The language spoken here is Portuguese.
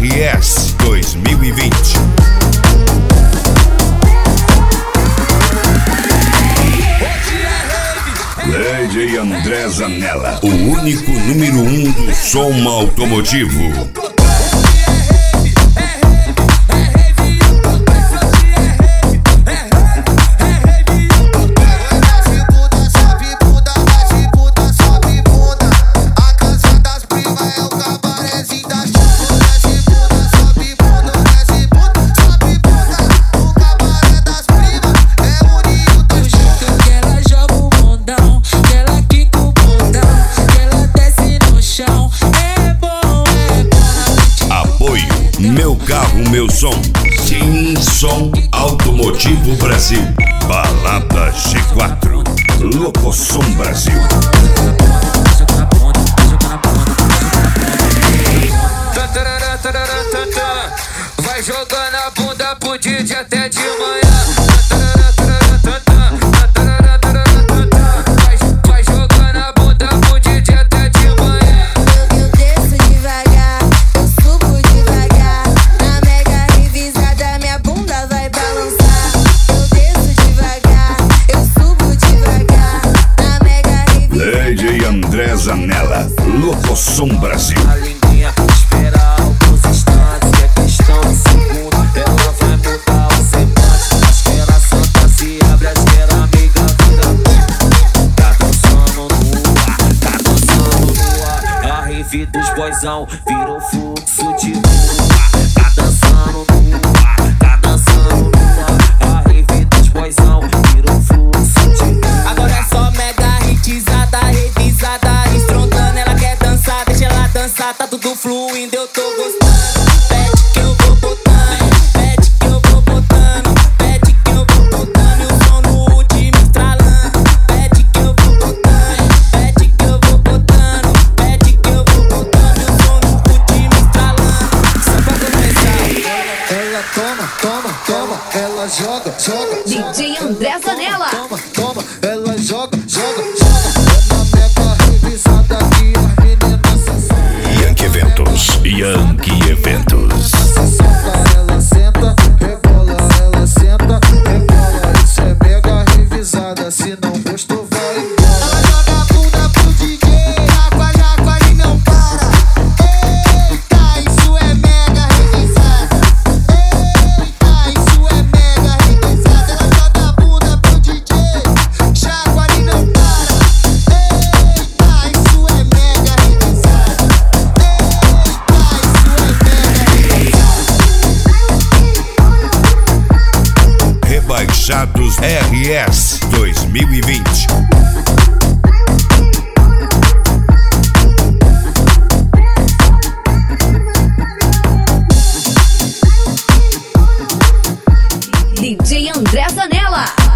RS 2020. DJ André Zanella, o único número 1 do som automotivo. Meu carro, meu som. Sim, som automotivo Brasil. Balada G4. Locosom Brasil. Vai jogando a bunda pro DJ até de manhã. André Zanella, Locosom Brasil. A lindinha espera alguns instantes, que é questão de segundo. Ela vai mudar o semblante. A esfera santa se abre, a esfera amiga vira. Tá dançando no ar, tá dançando no ar. É a rave dos boizão, virou fluxo de rua. Tá dançando no ar, tá dançando no ar. É a rave dos boizão, virou fluxo de rua. Agora é só mega hitizada, revisada, estrondando. Ela quer dançar, deixa ela dançar, tá tudo fluindo, eu tô gostando. Pede que eu vou botando, pede que eu vou botando, pede que eu vou botando, e o som no último estralando. Pede que eu vou botando, pede que eu vou botando, pede que eu vou botando, e o som no último estralando. Só pra começar. Ela toma, toma, toma, ela joga, joga, joga. DJ André Zanella. Toma, toma, ela joga, joga, joga. É uma mega revisada que a menina sensacional. Yankee Eventos. Yankee Eventos. Ela senta, rebola, ela senta, rebola. Isso é mega revisada, se não gostou vai embora. Ela joga a bunda pro DJ, jacua e não para. Eita, isso é mega revisada. Eita, isso é mega revisada. Ela joga a bunda pro DJ, jacua e não para. Eita, isso é mega revisada. Rebaixados RS 2020. DJ André Zanella.